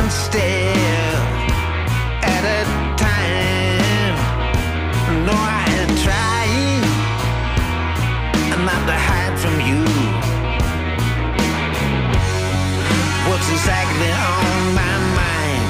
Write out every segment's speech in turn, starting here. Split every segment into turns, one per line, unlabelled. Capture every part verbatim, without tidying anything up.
one step at a time. No, I had tried not to hide from you. What's exactly on my mind?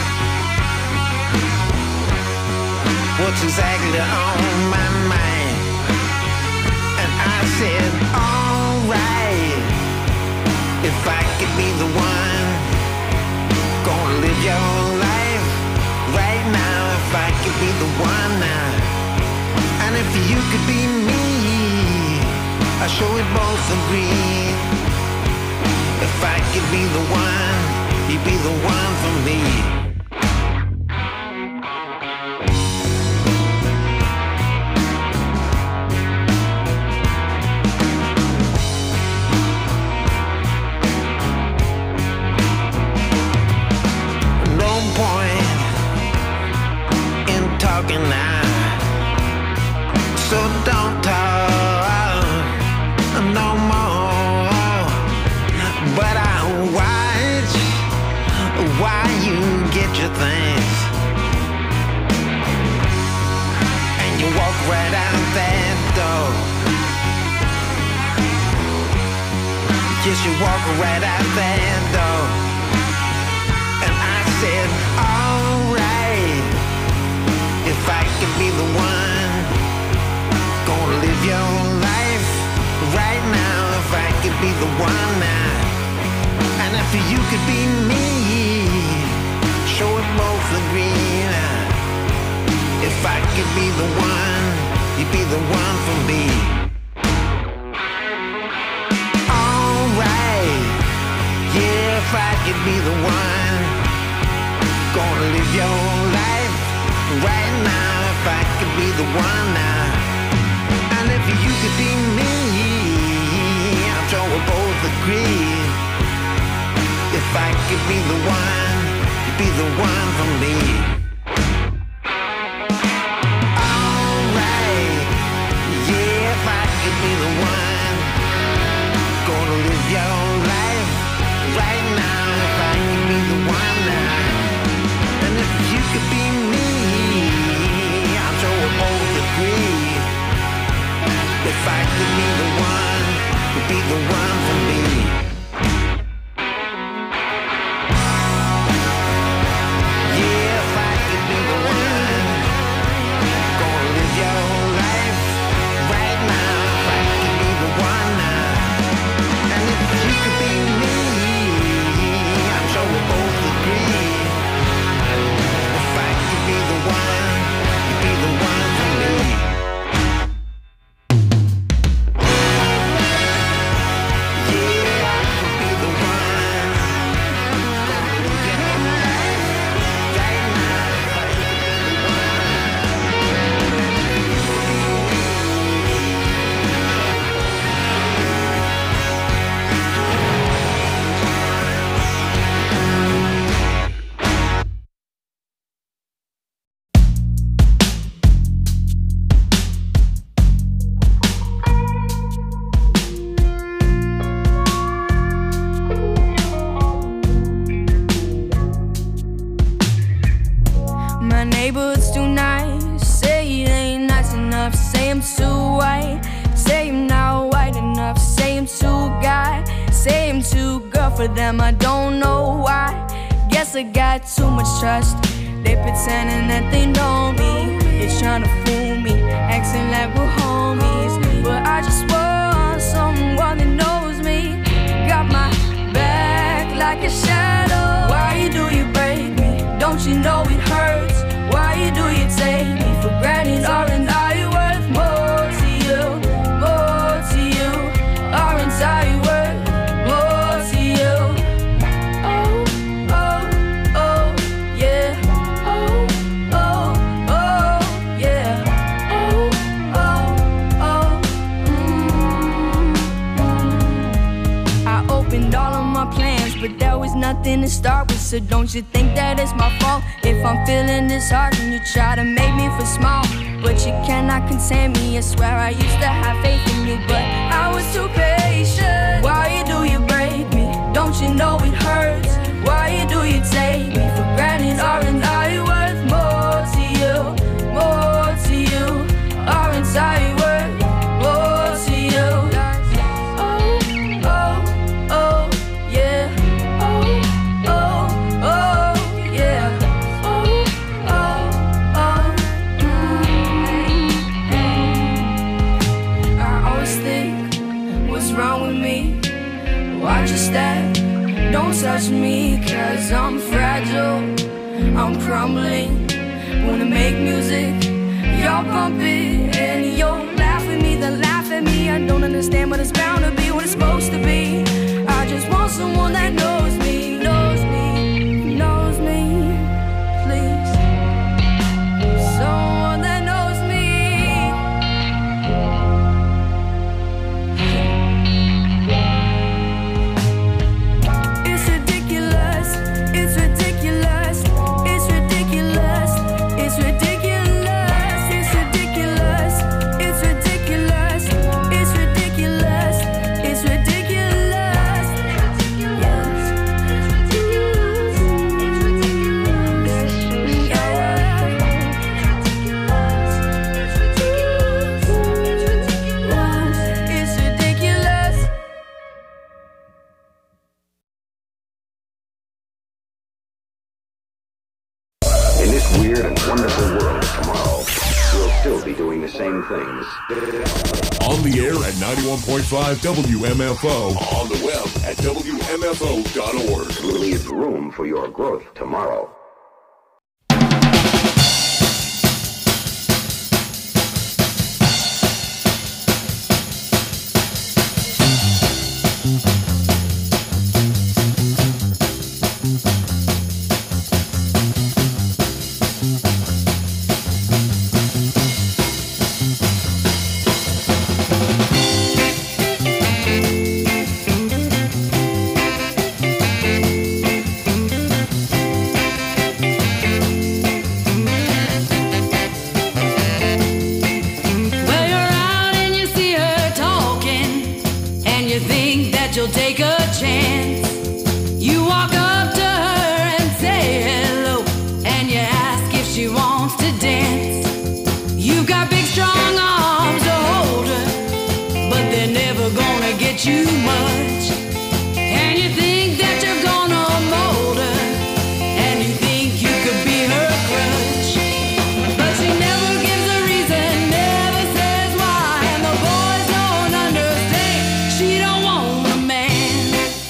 What's exactly on my mind? And I said, alright, if I could be the one, gonna live your life right now. If I could be the one now, and if you could be me, I'm sure we both agree. If I could be the one, you'd be the one for me. No point in talking now, so don't talk no more. But I watch why you get your things, and you walk right out that door. Yes, you walk right out that door. And I said, alright, if I could be the one, gonna live your life right now. If I could be the one now, and if you could be me, sure we both agree now. If I could be the one, you'd be the one for me. Alright, yeah, if I could be the one, gonna live your life right now. If I could be the one now, and if you could be me, I'm sure we both agree. If I could be the one, you'd be the one for me. Alright, yeah, if I could be the one, gonna live your life right now. If I could be the one now, and if you could be me, I'm sure we both agree. If I could be the one, you'd be the one for me.
For them, I don't know why. Guess I got too much trust. They pretending that they know me. They trying to fool me, acting like we're homies. But I just want someone that knows me, got my back like a shadow. Why do you break me? Don't you know it hurts? Why do you take me for granted? Aren't I worth more to you? More to you? Aren't I worth more to you? Oh, oh, oh, yeah. Oh, oh, oh, yeah. Oh, oh, oh, mm-hmm. I opened all of my plans, but there was nothing to start with. So don't you think that it's my fault if I'm feeling disheartened? You try to make me feel small, but you cannot contain me. I swear I used to have faith in you, but I was too patient. Why do you break me? Don't you know it hurts? Why do you take Cause I'm fragile, I'm crumbling. Wanna make music, y'all bump it, and you'll laugh at me, then laugh at me. I don't understand, but it's bound to be what it's supposed to be. I just want someone that knows me, knows me, knows me, please. Someone that knows me. It's ridiculous, it's ridiculous, it's ridiculous, it's ridiculous, it's ridiculous, it's ridiculous, it's ridiculous, it's ridiculous. Yes. It's ridiculous.
In this weird and wonderful world of tomorrow, we'll still be doing the same things.
On the air at ninety-one point five W M F O. On the web at W M F O dot org.
We'll leave room for your growth tomorrow.
Well, you're out and you see her talking, and you think that you'll take a chance. You walk up to her and say hello, and you ask if she wants to dance. You've got big strong arms to hold her, but they're never gonna get you much. And you think that you're gonna mold her, and you think you could be her crutch. But she never gives a reason, never says why, and the boys don't understand. She don't want a man.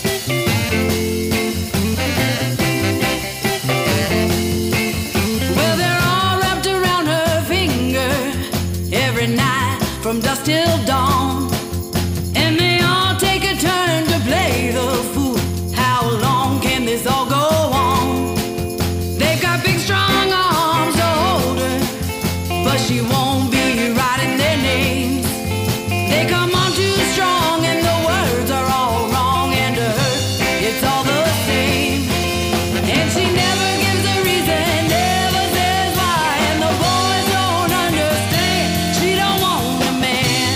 Well, they're all wrapped around her finger every night from dusk till dawn, and they all take a turn to play the fool. How long can this all go on? They've got big strong arms to hold her, but she won't be writing their names. They come on too strong and the words are all wrong, and to her it's all the same. And she never gives a reason, never says why, and the boys don't understand. She don't want a man.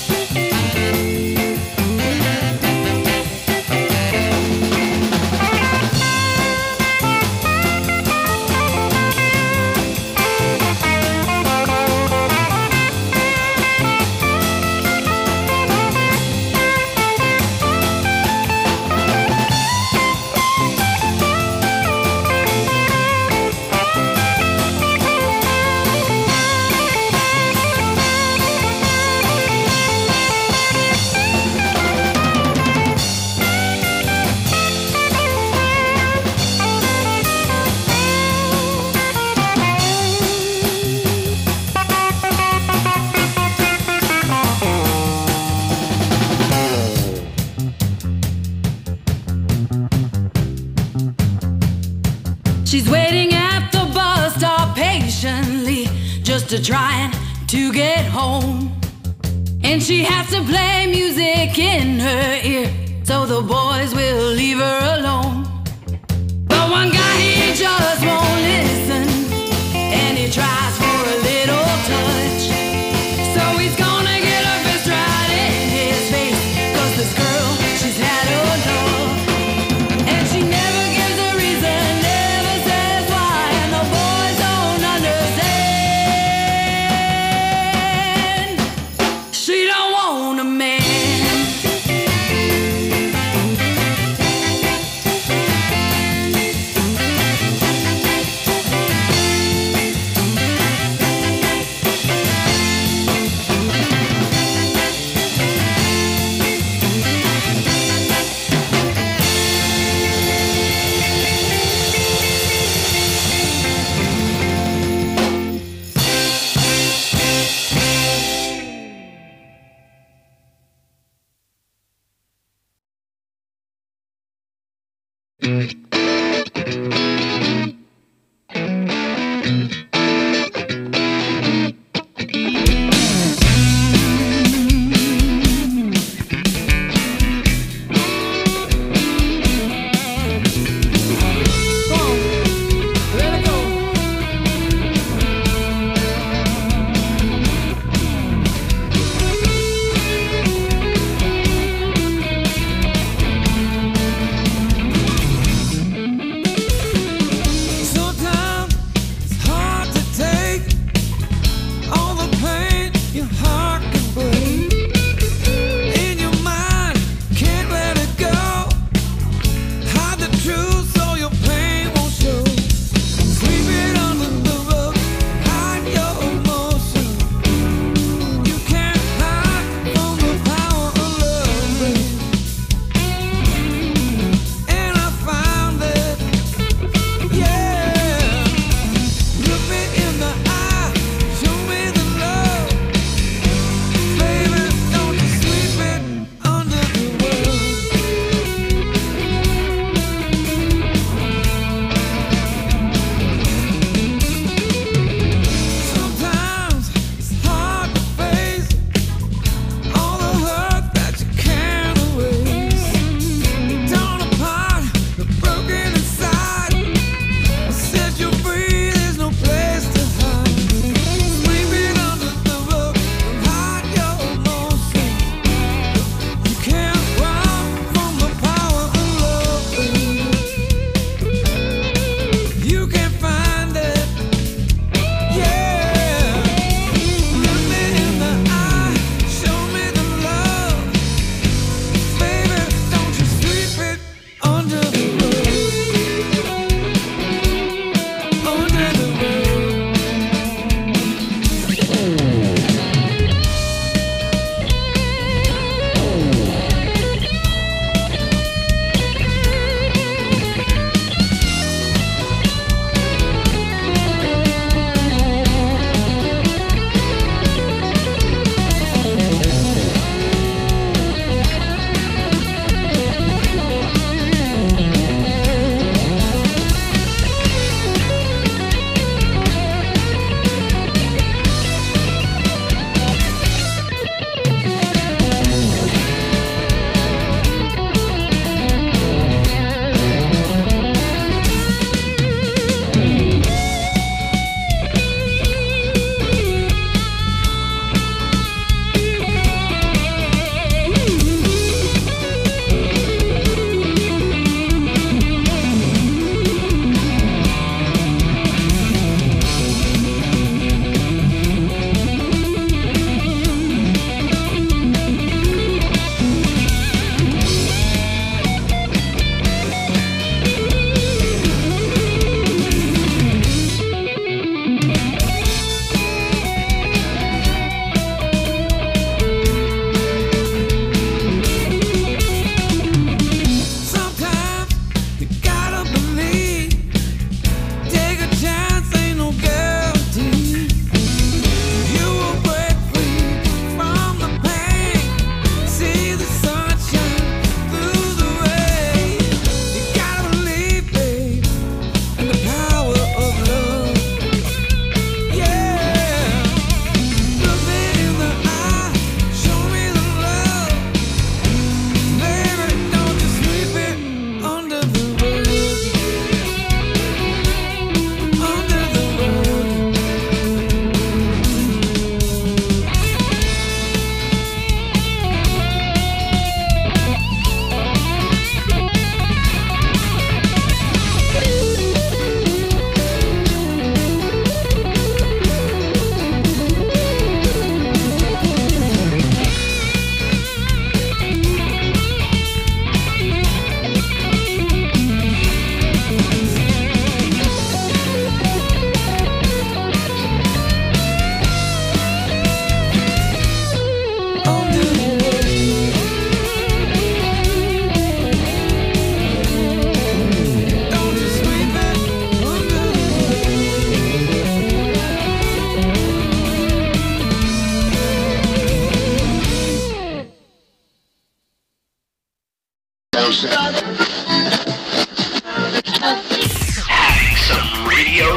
She's waiting at the bus stop patiently, just to trying to get home. And she has to play music in her ear, so the boys will leave her alone. But one guy, he just won't listen, and he tries for a little touch. So he's gonna get her fist right in his face, 'cause this girl, she's had enough. And she never gives a reason, never says why, and the boys don't understand. She don't want a man.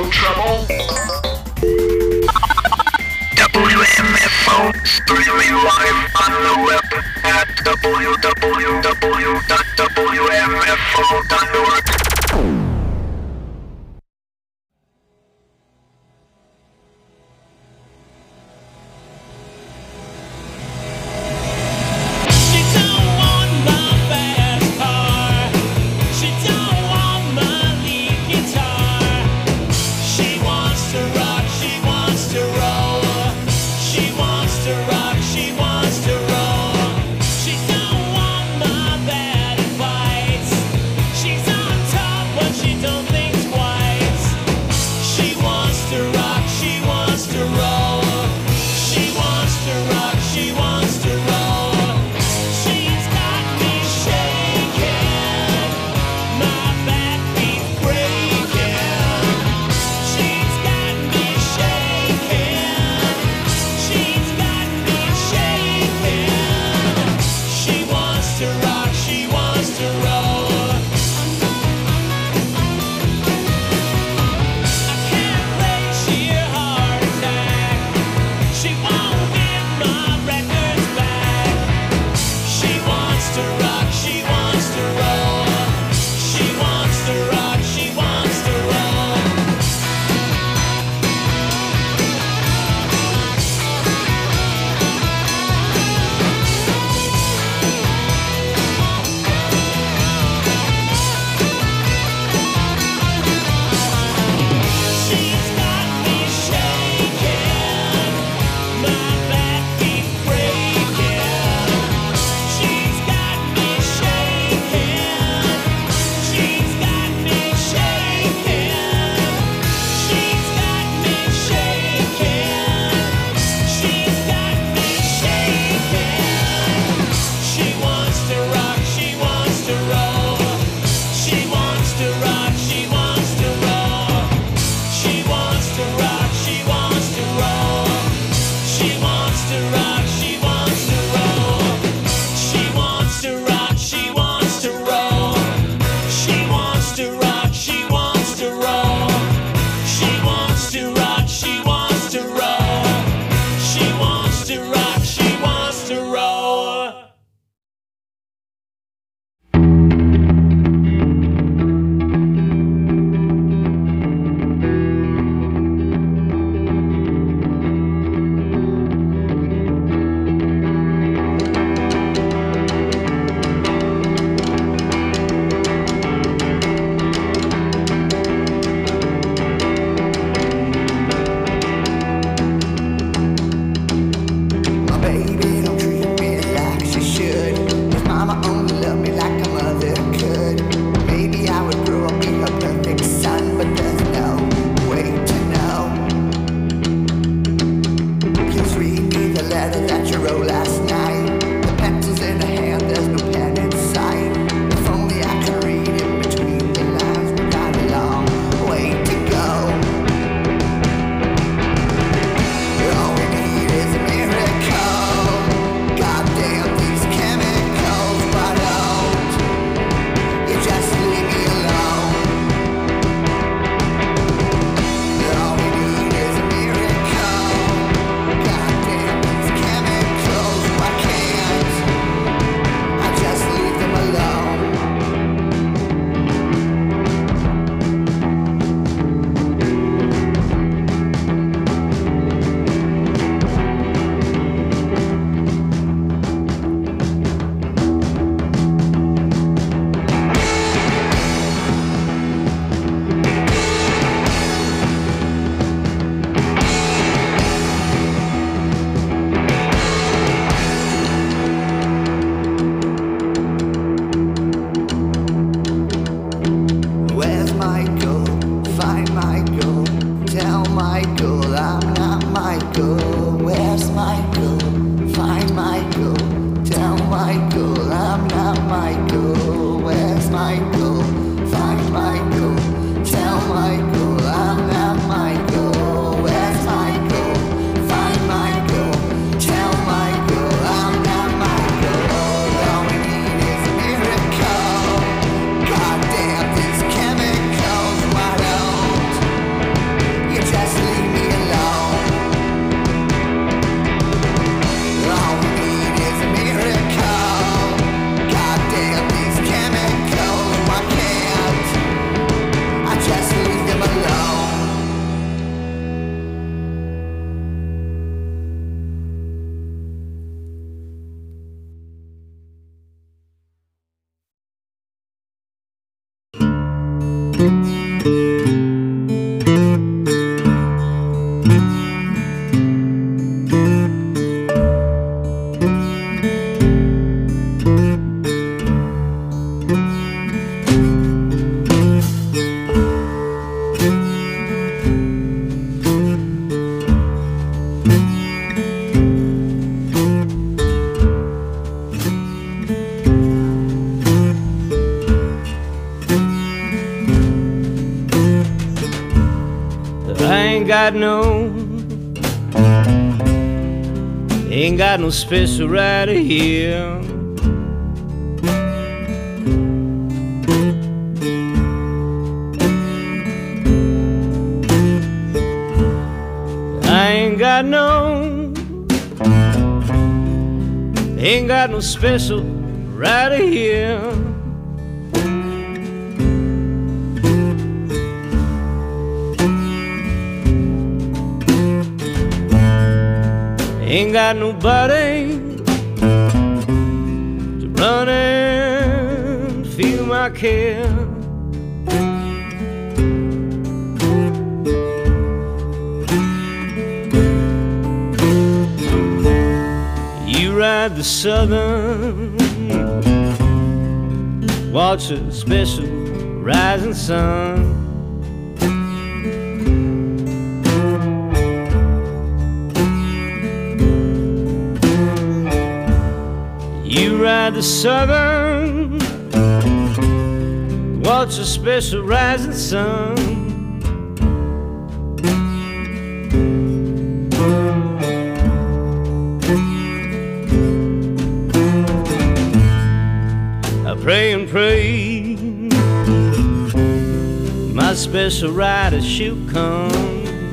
trouble? W M F O, streaming live on the web at w w w dot w m f o dot org.
I ain't got no, ain't got no special rider here. I ain't got no, ain't got no special rider here. Ain't got nobody to run and feel my care. You ride the southern, watch a special rising sun. You ride the southern, watch a special rising sun. I pray and pray my special rider she'll come.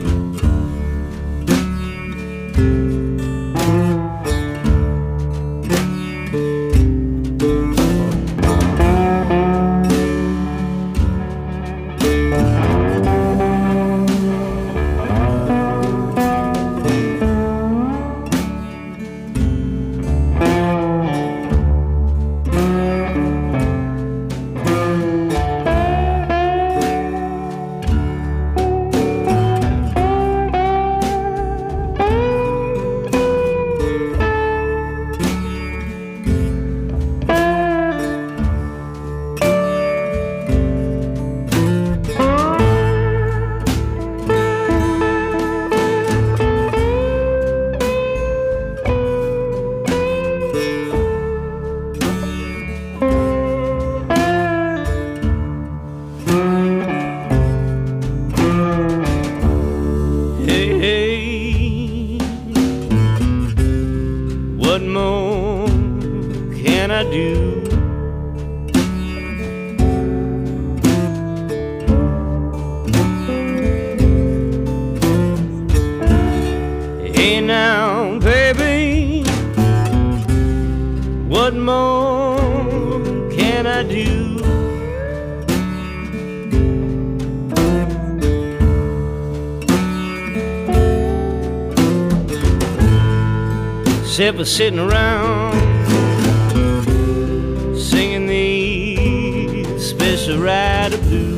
What more can I do? Hey now, baby, what more can I do? Except for sitting around singing these special rider blues.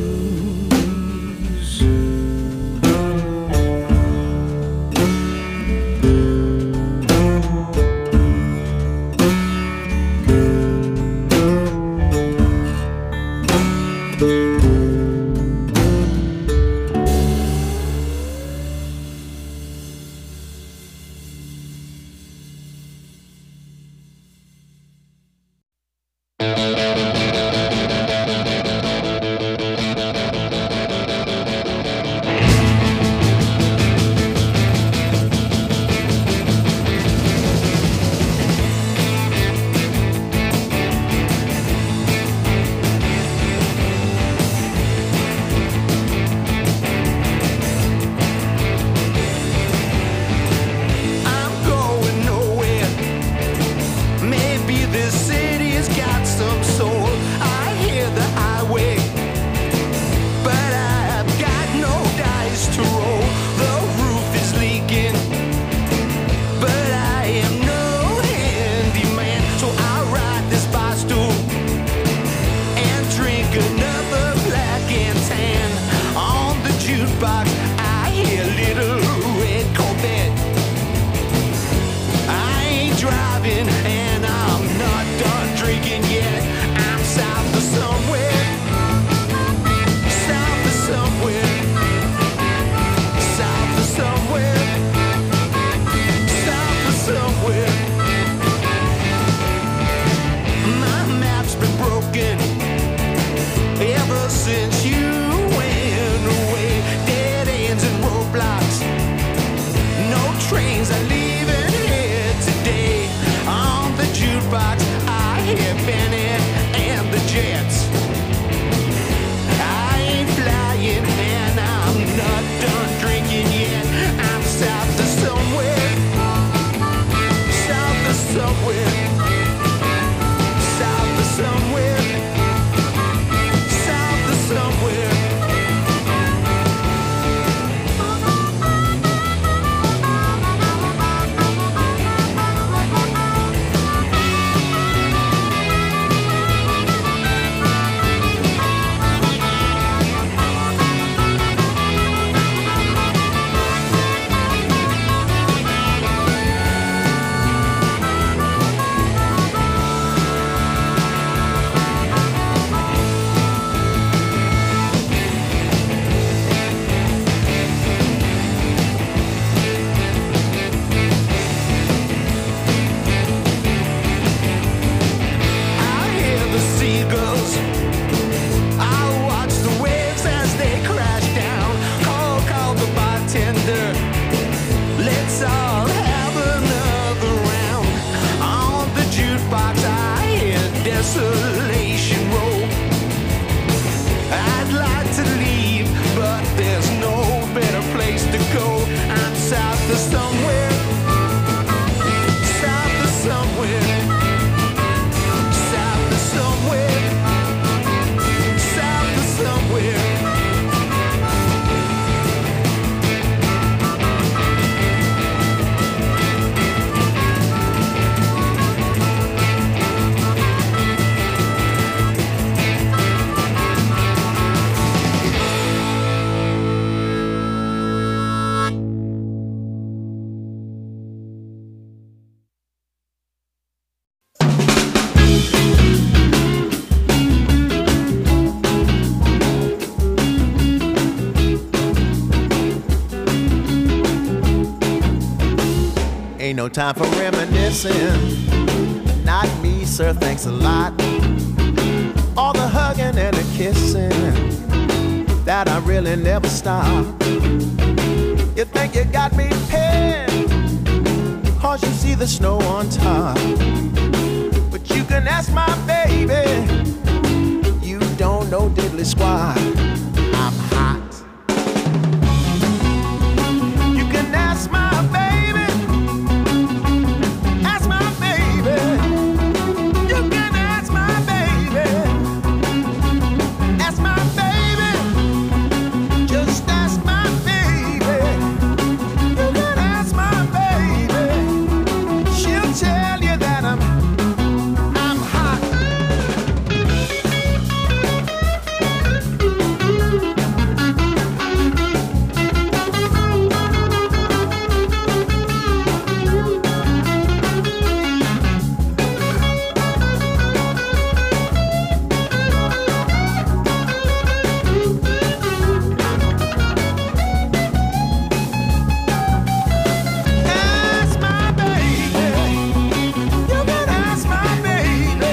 ain't no time for reminiscing. Not me, sir, thanks a lot. All the hugging and the kissing, that I really never stop. You think you got me pinned, cause you see the snow on top. But you can ask my baby, you don't know diddly squat. I'm hot. You can ask my baby, ask my baby. You can ask my baby, ask my baby. Just ask my baby. You can ask my baby. She'll tell you that I'm I'm hot. Ask my baby. You can ask my baby.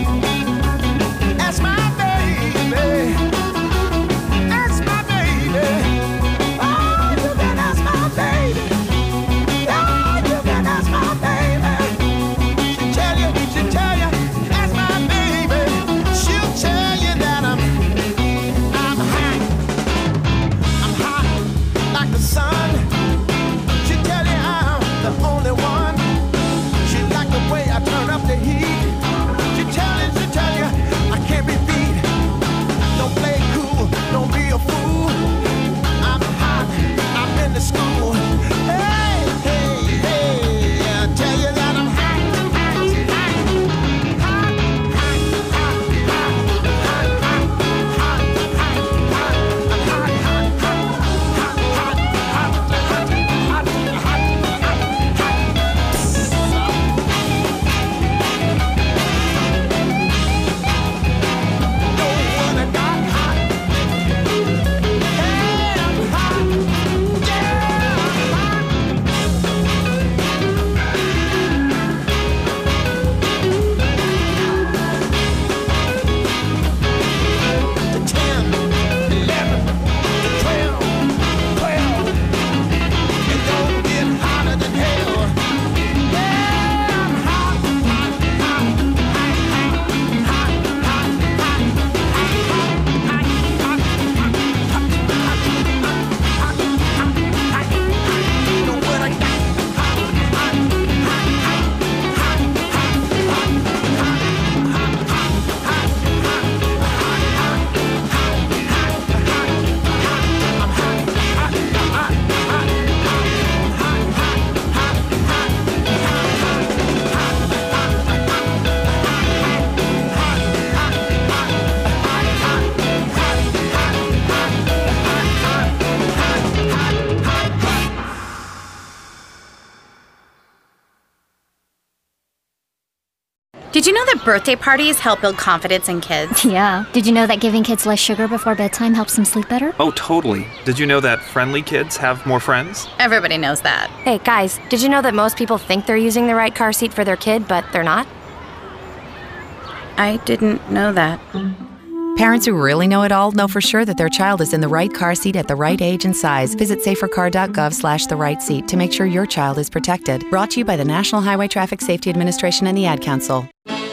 Ask my baby. Ask my baby. Oh, you can ask my baby. Oh, you can ask my baby. She'll tell you, she'll tell you. Ask my baby. She'll tell you that I'm, I'm hot. I'm hot like the sun. She'll tell you I'm the only one. She like the way I turn up the heat. She tell you, she tell you I can't be beat. Don't play cool, don't be a fool. I'm hot, I'm in the school. Hey, hey, hey, I tell you that I'm hot, hot, hot, hot, hot, hot, hot, hot, hot, hot, hot, hot, hot, hot, hot, hot,
Did you know that birthday parties help build confidence in kids?
Yeah. Did you know that giving kids less sugar before bedtime helps them sleep better?
Oh, totally. Did you know that friendly kids have more friends?
Everybody knows that.
Hey, guys, did you know that most people think they're using the right car seat for their kid, but they're not?
I didn't know that.
Parents who really know it all know for sure that their child is in the right car seat at the right age and size. Visit safercar.gov slash the right seat to make sure your child is protected. Brought to you by the National Highway Traffic Safety Administration and the Ad Council.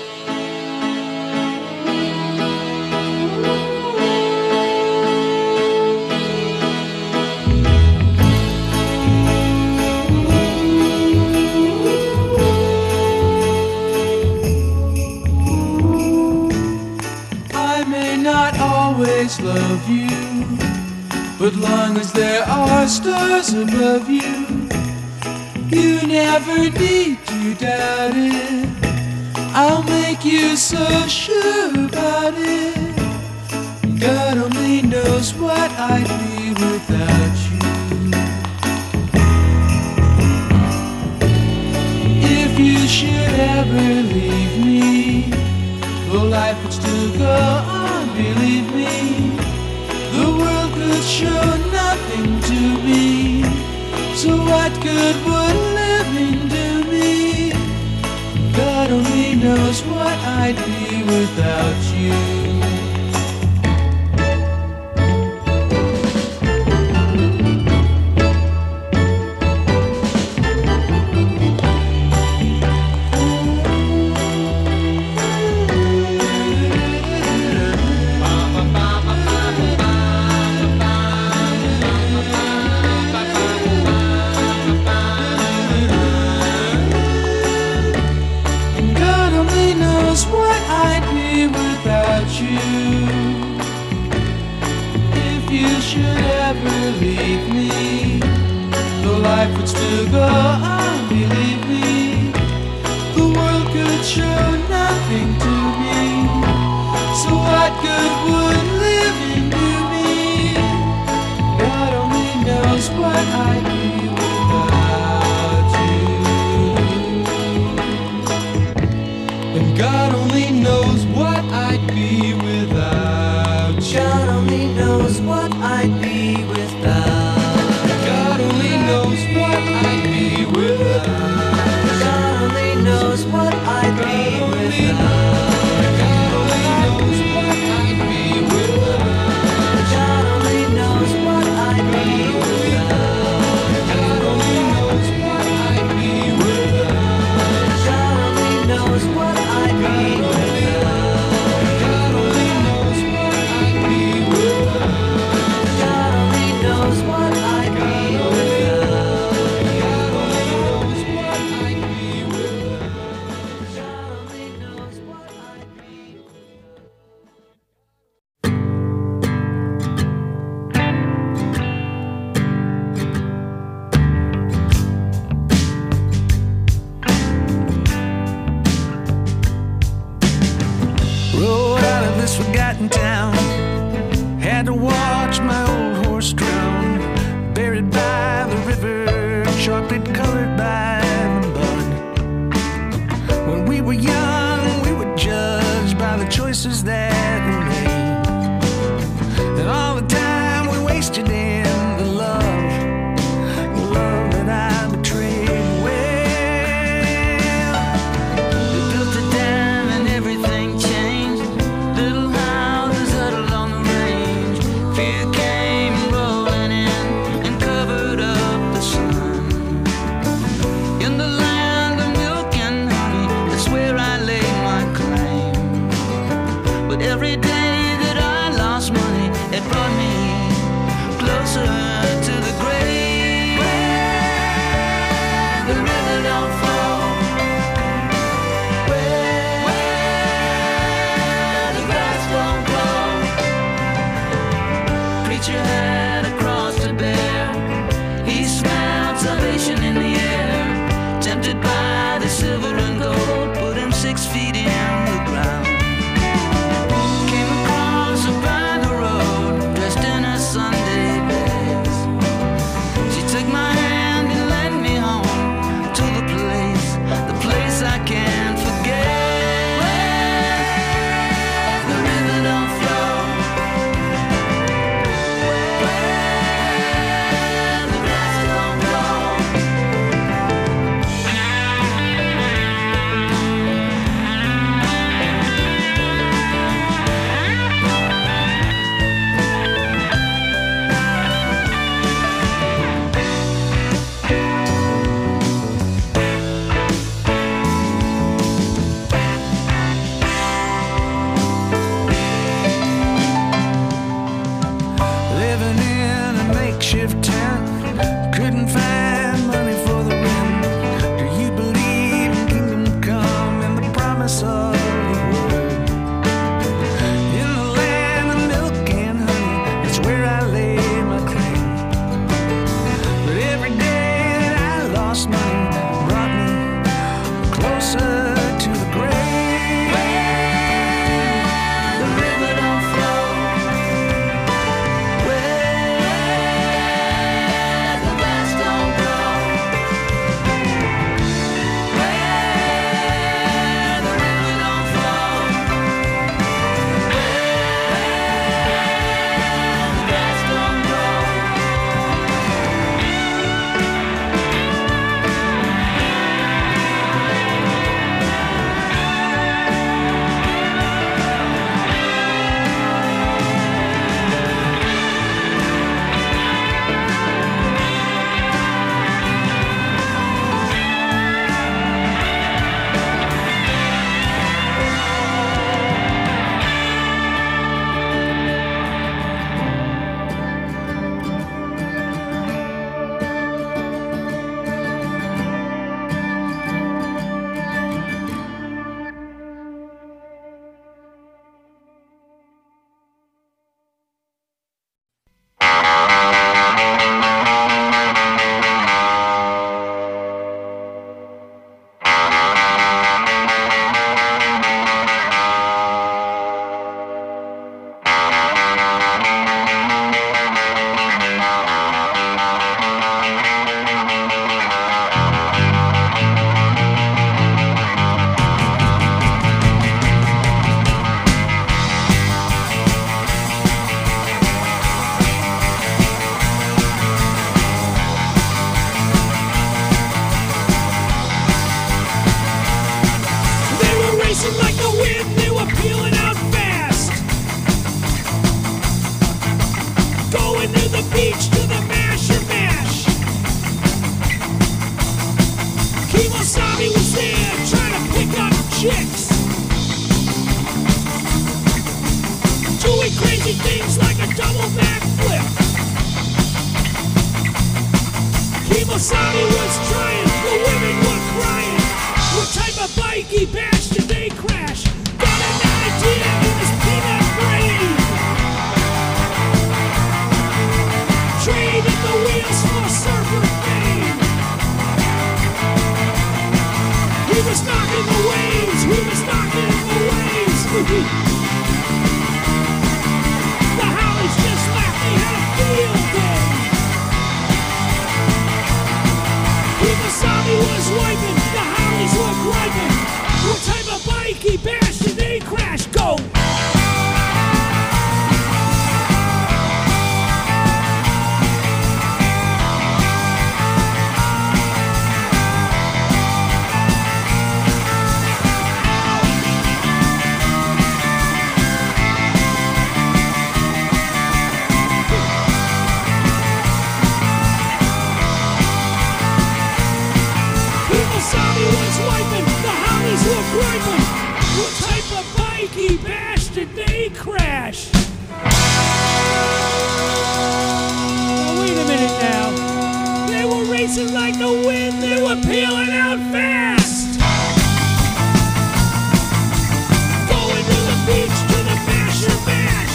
Always love you, but long as there are stars above you, you never need to doubt it. I'll make you so sure about it. God only knows what I'd be without you. If you should ever leave me, well, life would still go on, believe me. The world could show nothing to me. So what good would living do I'd be without you. Leave me, the life would still go on, believe me. The world could show nothing to me, so what good would living do me? God only knows what I'd be without you, and God only knows what I'd be without you. God only knows what I'd be without. God only knows what I'd be without. God only knows what I'd be without. God only knows what I'd be without. God only knows what I'd be without. God only knows what I'd be without. God only knows what I'd be without. God only knows what I'd be without. God only knows what I'd be
forgotten town. Had to watch my old horse drown.
Kemosabe was trying, the women were crying. What type of bikey bash did they crash? Got an idea in his peanut brain. Trading the wheels for surfer fame. He was knocking the waves, he was knocking the waves. The Hollies just laughed, they had a field day. Kemosabe was wiping, the Hollies were griping. What type of bikey bash did they crash? Go! Kemosabe was wiping, the Hollies were griping. What type of bikey bash did they crash? Oh, wait a minute now. They were racing like the wind, they were peeling out fast. Going to the beach to the Basher Bash.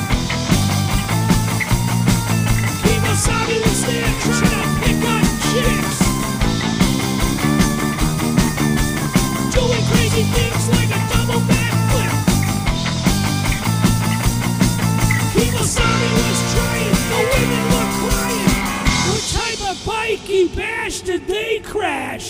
Kemosabe was there trying to pick up chicks. Doing crazy things like a double backflip. Kemosabe was trying, the women were crying. What type of bikey bash did they crash?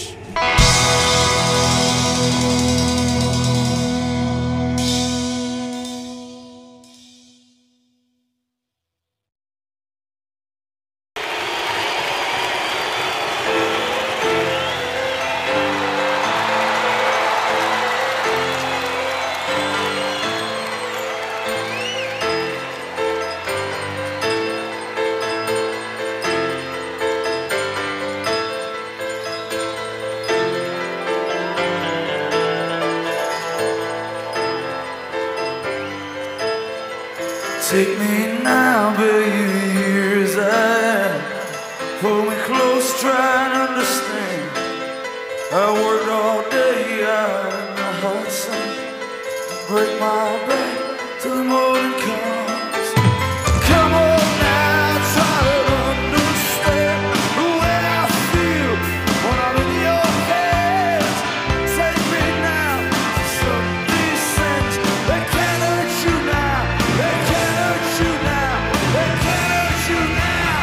Take me now, baby, here's I am. Hold me close, try and understand. I worked all day out in the hot sun. Break my back till the morning comes. Come on now, try to understand the way I feel when I'm in your hands. Take me now to some descent. They can't hurt you now. They can't hurt you now. They can't hurt you now.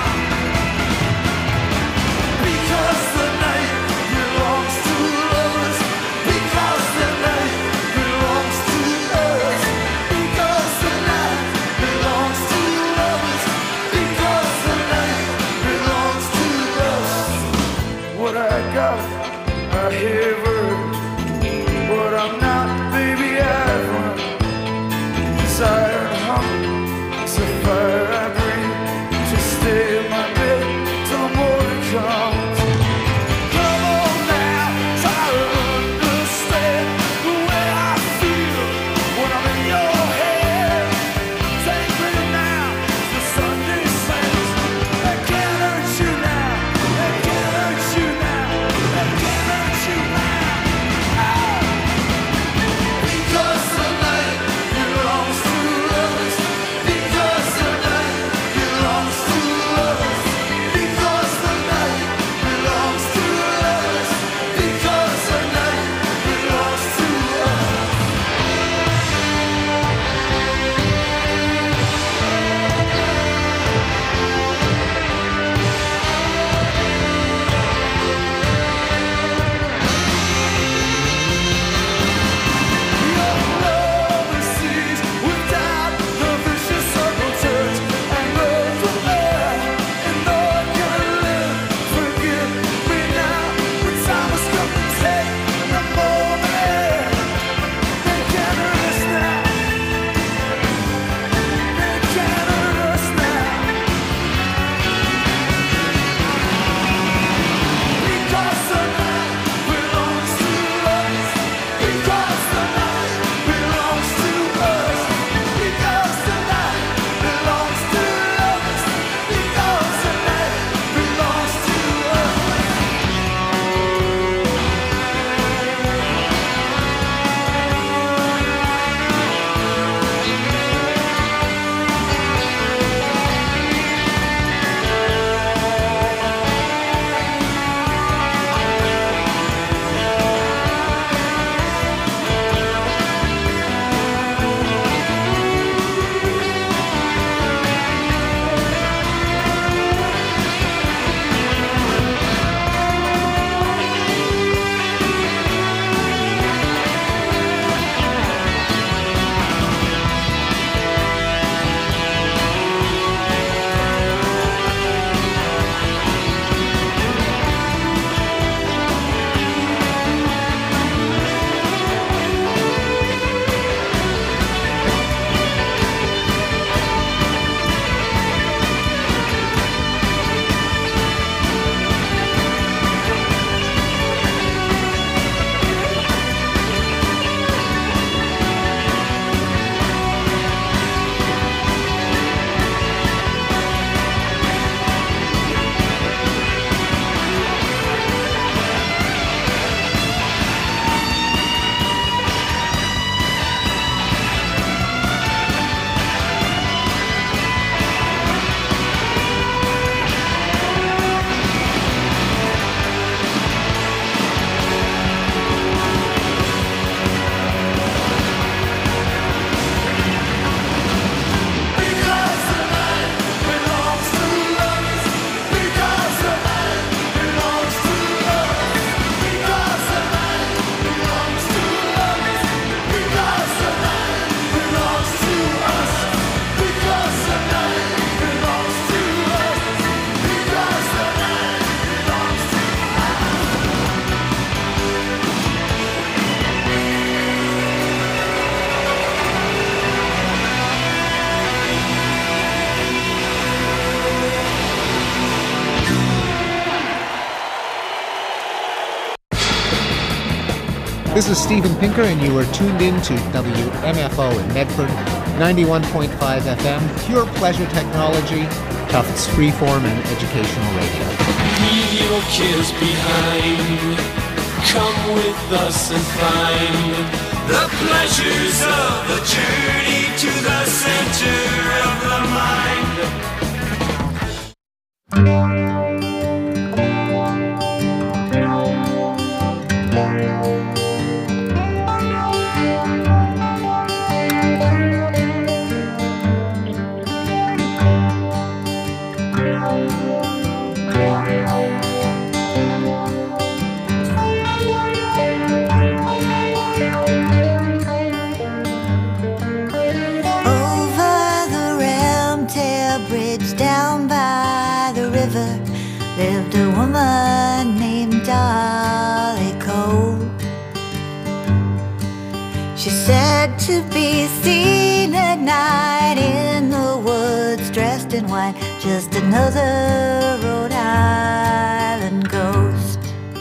Because the night belongs to lovers. Because the night belongs to us. Because the night belongs to lovers. Because the night belongs to us. What I got, I have earned. What I'm not, baby, I've run. Desire and hunger, it's a fire I breathe. To stay in my bed till the morning comes. Come on now, try to understand the way I feel when I'm in your head. Take me now, the sun descends. They can't hurt you now. They can't hurt you now. They can't hurt you now.
This is Steven Pinker, and you are tuned in to W M F O in Medford, ninety-one point five F M, pure pleasure technology, Tufts freeform and educational radio.
Leave your kids behind. Come with us and find the pleasures of the journey to the center of the mind.
Lived a woman named Dolly Cole. She said to be seen at night in the woods, dressed in white, just another Rhode Island ghost.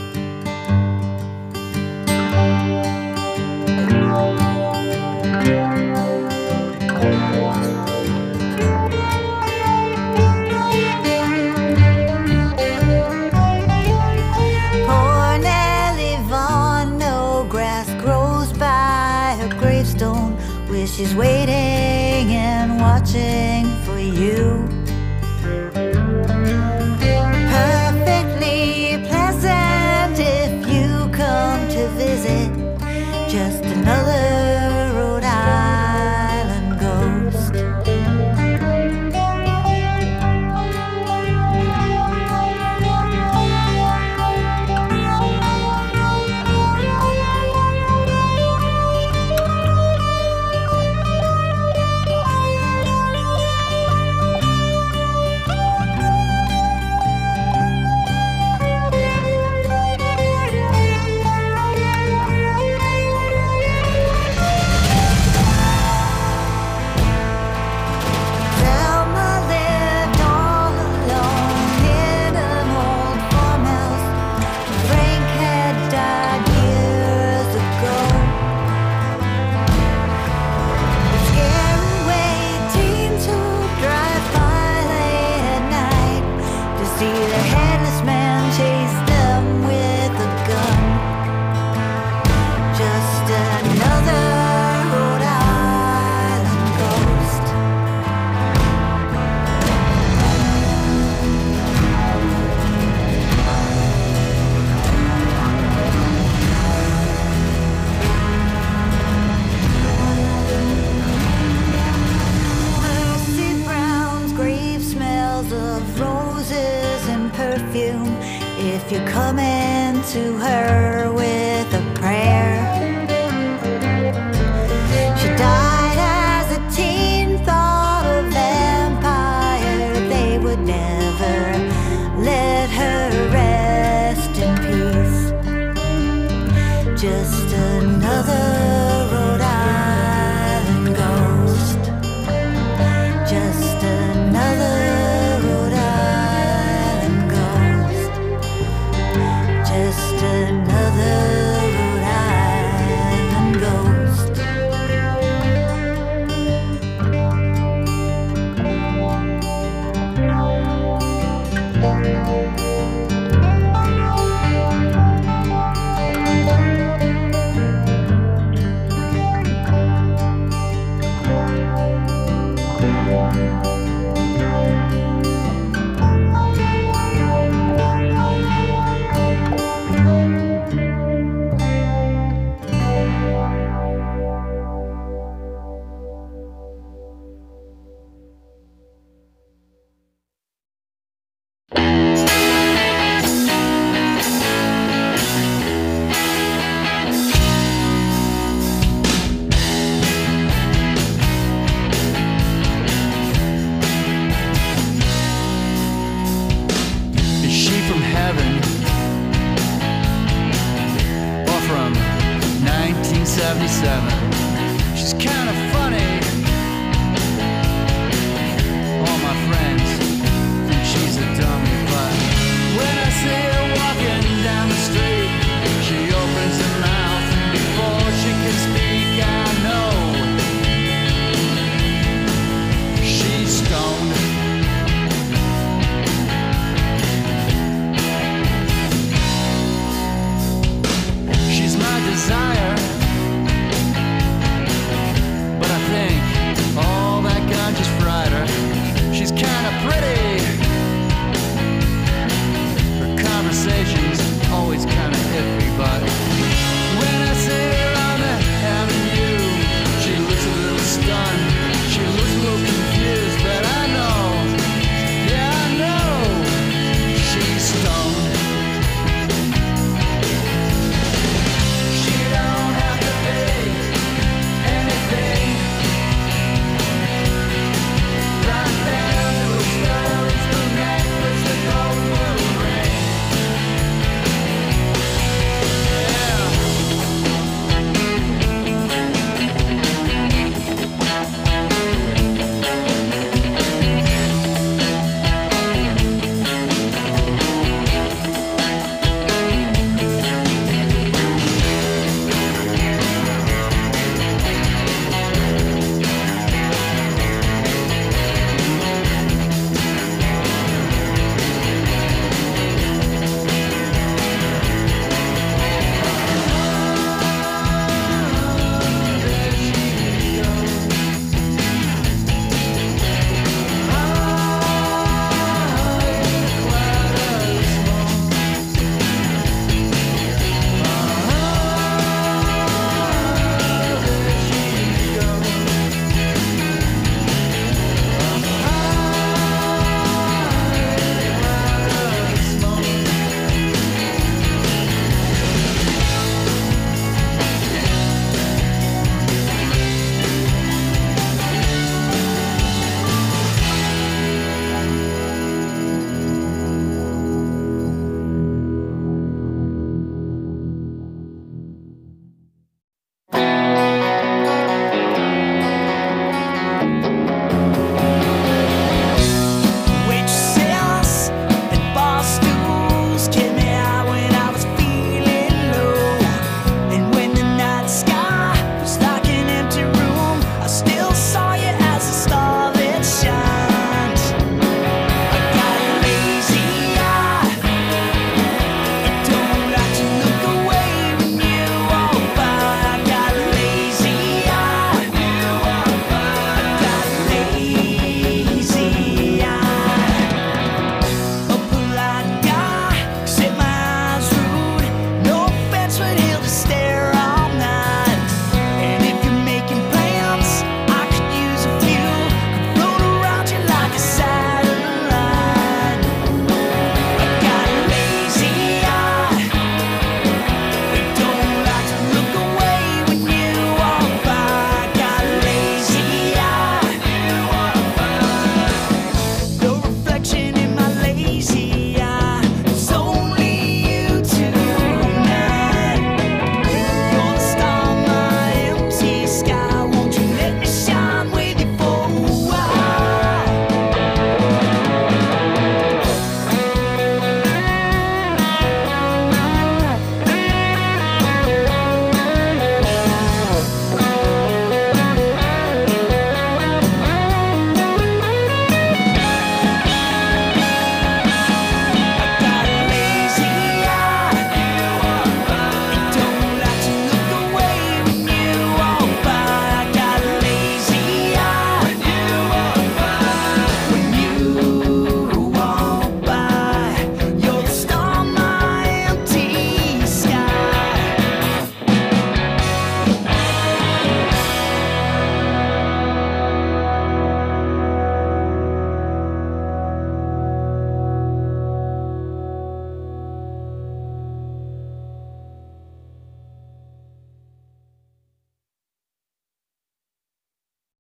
She's waiting and watching for you. Perfectly pleasant if you come to visit. Just another Rhode Island ghost. If you're coming to her with a prayer. She died as a teen, thought a vampire. They would never let her rest in peace. Just another Rhode Island ghost. Just another Just another Rhode Island ghost.
seventy-seven. She's kind of funny. All my friends think she's a dummy, but when I see her walking down the street, she opens her mouth and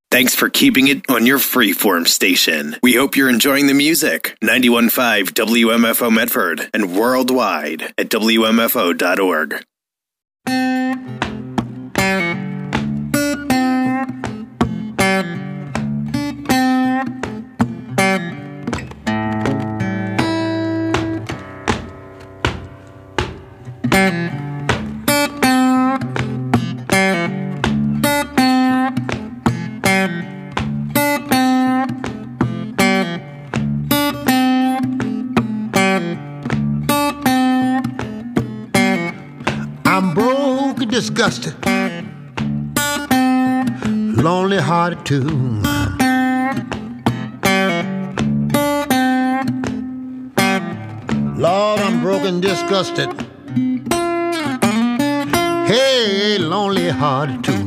Thanks for keeping it on your freeform station. We hope you're enjoying the music. ninety-one point five W M F O Medford and worldwide at W M F O dot org.
Disgusted, lonely hearted too. Lord, I'm broken, disgusted. Hey, lonely hearted too.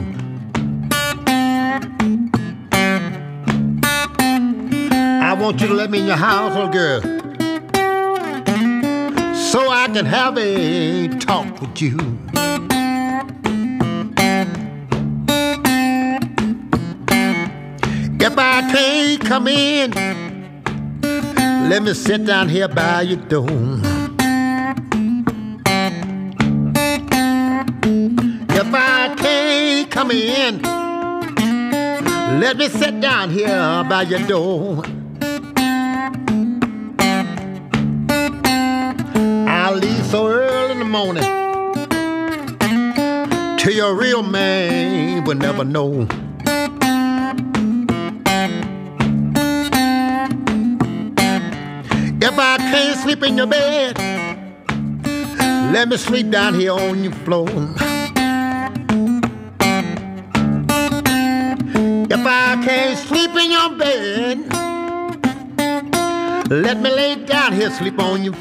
I want you to let me in your house, little girl, so I can have a talk with you. If I can't come in, let me sit down here by your door. If I can't come in, let me sit down here by your door. I'll leave so early in the morning till your real man will never know. If I can't sleep in your bed, let me sleep down here on your floor. If I can't sleep in your bed, let me lay down here, sleep on your